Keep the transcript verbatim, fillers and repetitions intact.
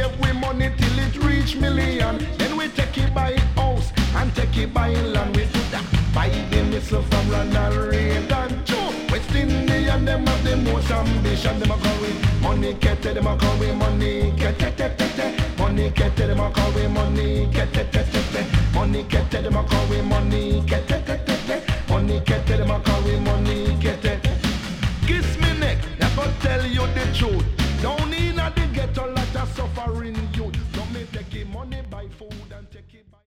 save we money till it reach million. Then we take it by house and take it by land. We do that. Buy the missile from Ronald Reagan. Joe, West Indian, them have the most ambition. Them a call we money kete, them a call we money kete, te, te, te. Money kete, them a call we money kete, te, te, te. Money kete, them a call we money kete, te, te, te. Money kete, them a call we money kete. Kiss me neck, I go tell you the truth. Down in the ghetto, lot of suffering youth. Don't me take money buy food and take